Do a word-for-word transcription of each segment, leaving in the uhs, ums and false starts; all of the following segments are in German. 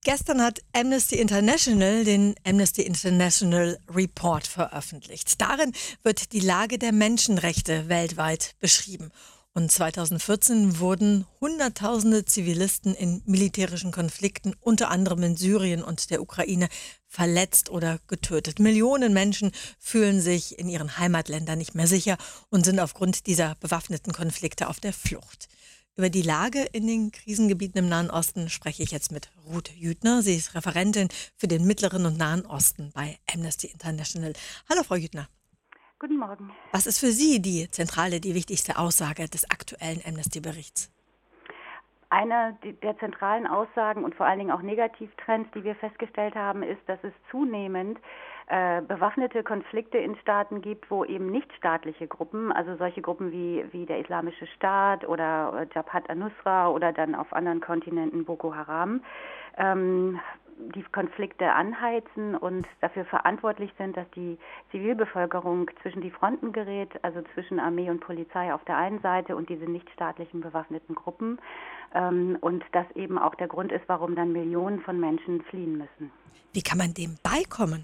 Gestern hat Amnesty International den Amnesty International Report veröffentlicht. Darin wird die Lage der Menschenrechte weltweit beschrieben. Und zweitausendvierzehn wurden Hunderttausende Zivilisten in militärischen Konflikten, unter anderem in Syrien und der Ukraine, verletzt oder getötet. Millionen Menschen fühlen sich in ihren Heimatländern nicht mehr sicher und sind aufgrund dieser bewaffneten Konflikte auf der Flucht. Über die Lage in den Krisengebieten im Nahen Osten spreche ich jetzt mit Ruth Jüthner. Sie ist Referentin für den Mittleren und Nahen Osten bei Amnesty International. Hallo, Frau Jüthner. Guten Morgen. Was ist für Sie die zentrale, die wichtigste Aussage des aktuellen Amnesty-Berichts? Eine der zentralen Aussagen und vor allen Dingen auch Negativtrends, die wir festgestellt haben, ist, dass es zunehmend äh, bewaffnete Konflikte in Staaten gibt, wo eben nichtstaatliche Gruppen, also solche Gruppen wie, wie der Islamische Staat oder Jabhat al-Nusra oder dann auf anderen Kontinenten Boko Haram, ähm, die Konflikte anheizen und dafür verantwortlich sind, dass die Zivilbevölkerung zwischen die Fronten gerät, also zwischen Armee und Polizei auf der einen Seite und diese nichtstaatlichen bewaffneten Gruppen. Ähm, und das eben auch der Grund ist, warum dann Millionen von Menschen fliehen müssen. Wie kann man dem beikommen?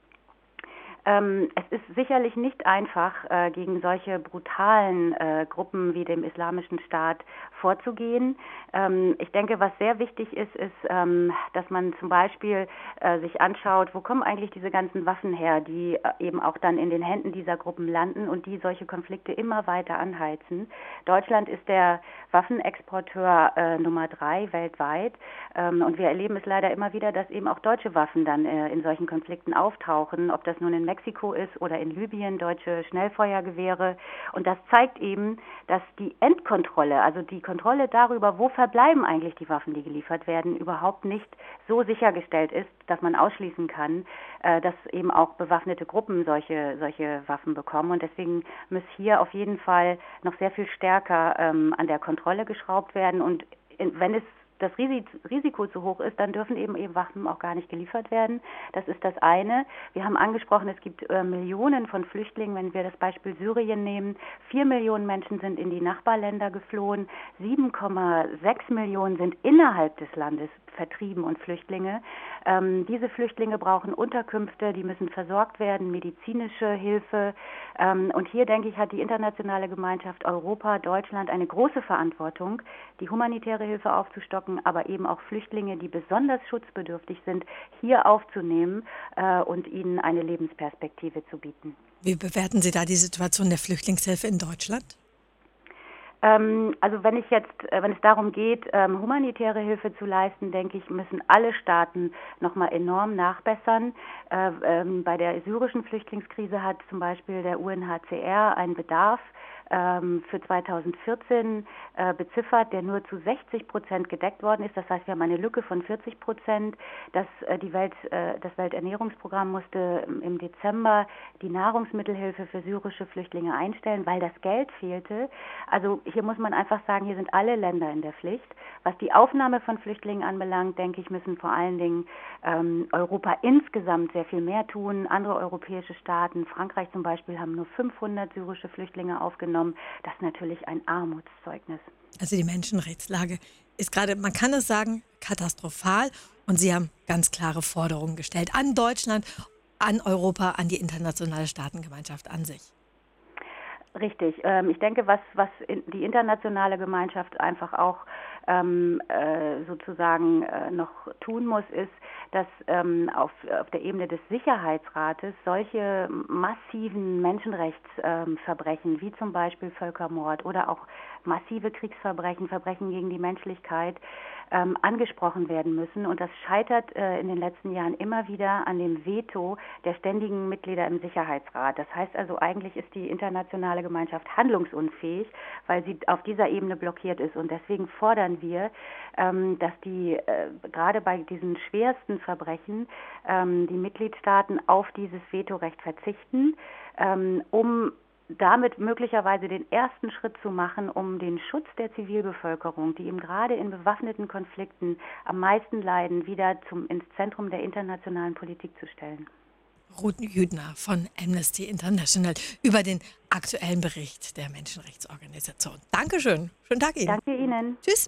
Ähm, es ist sicherlich nicht einfach, äh, gegen solche brutalen äh, Gruppen wie dem Islamischen Staat vorzugehen. Ähm, ich denke, was sehr wichtig ist, ist, ähm, dass man zum Beispiel äh, sich anschaut, wo kommen eigentlich diese ganzen Waffen her, die äh, eben auch dann in den Händen dieser Gruppen landen und die solche Konflikte immer weiter anheizen. Deutschland ist der Waffenexporteur äh, Nummer drei weltweit ähm, und wir erleben es leider immer wieder, dass eben auch deutsche Waffen dann äh, in solchen Konflikten auftauchen, ob das nun in Mexiko ist oder in Libyen, deutsche Schnellfeuergewehre. Und das zeigt eben, dass die Endkontrolle, also die Kontrolle darüber, wo verbleiben eigentlich die Waffen, die geliefert werden, überhaupt nicht so sichergestellt ist, dass man ausschließen kann, äh, dass eben auch bewaffnete Gruppen solche, solche Waffen bekommen. Und deswegen muss hier auf jeden Fall noch sehr viel stärker ähm, an der Kontrolle geschraubt werden. Und in, wenn es das Risiko zu hoch ist, dann dürfen eben, eben Waffen auch gar nicht geliefert werden. Das ist das eine. Wir haben angesprochen, es gibt äh, Millionen von Flüchtlingen, wenn wir das Beispiel Syrien nehmen. Vier Millionen Menschen sind in die Nachbarländer geflohen. sieben Komma sechs Millionen sind innerhalb des Landes vertrieben und Flüchtlinge. Ähm, diese Flüchtlinge brauchen Unterkünfte, die müssen versorgt werden, medizinische Hilfe. Ähm, und hier, denke ich, hat die internationale Gemeinschaft Europa, Deutschland eine große Verantwortung, die humanitäre Hilfe aufzustocken, aber eben auch Flüchtlinge, die besonders schutzbedürftig sind, hier aufzunehmen äh, und ihnen eine Lebensperspektive zu bieten. Wie bewerten Sie da die Situation der Flüchtlingshilfe in Deutschland? Also wenn ich jetzt, wenn es darum geht, humanitäre Hilfe zu leisten, denke ich, müssen alle Staaten nochmal enorm nachbessern. Bei der syrischen Flüchtlingskrise hat zum Beispiel der U N H C R einen Bedarf für zweitausendvierzehn äh, beziffert, der nur zu sechzig Prozent gedeckt worden ist. Das heißt, wir haben eine Lücke von vierzig Prozent. Das, äh, die Welt, äh, das Welternährungsprogramm musste im Dezember die Nahrungsmittelhilfe für syrische Flüchtlinge einstellen, weil das Geld fehlte. Also hier muss man einfach sagen, hier sind alle Länder in der Pflicht. Was die Aufnahme von Flüchtlingen anbelangt, denke ich, müssen vor allen Dingen ähm, Europa insgesamt sehr viel mehr tun. Andere europäische Staaten, Frankreich zum Beispiel, haben nur fünfhundert syrische Flüchtlinge aufgenommen. Das ist natürlich ein Armutszeugnis. Also die Menschenrechtslage ist gerade, man kann es sagen, katastrophal. Und Sie haben ganz klare Forderungen gestellt an Deutschland, an Europa, an die internationale Staatengemeinschaft an sich. Richtig. Ähm, ich denke, was, was in, die internationale Gemeinschaft einfach auch ähm, äh, sozusagen äh, noch tun muss, ist, dass ähm, auf, auf der Ebene des Sicherheitsrates solche massiven Menschenrechtsverbrechen, ähm, wie zum Beispiel Völkermord oder auch massive Kriegsverbrechen, Verbrechen gegen die Menschlichkeit, ähm, angesprochen werden müssen. Und das scheitert äh, in den letzten Jahren immer wieder an dem Veto der ständigen Mitglieder im Sicherheitsrat. Das heißt also, eigentlich ist die internationale Gemeinschaft handlungsunfähig, weil sie auf dieser Ebene blockiert ist. Und deswegen fordern wir, ähm, dass die äh, gerade bei diesen schwersten Verbrechen ähm, die Mitgliedstaaten auf dieses Vetorecht verzichten, ähm, um damit möglicherweise den ersten Schritt zu machen, um den Schutz der Zivilbevölkerung, die eben gerade in bewaffneten Konflikten am meisten leiden, wieder zum, ins Zentrum der internationalen Politik zu stellen. Ruth Jüthner von Amnesty International über den aktuellen Bericht der Menschenrechtsorganisation. Dankeschön. Schönen Tag Ihnen. Danke Ihnen. Tschüss.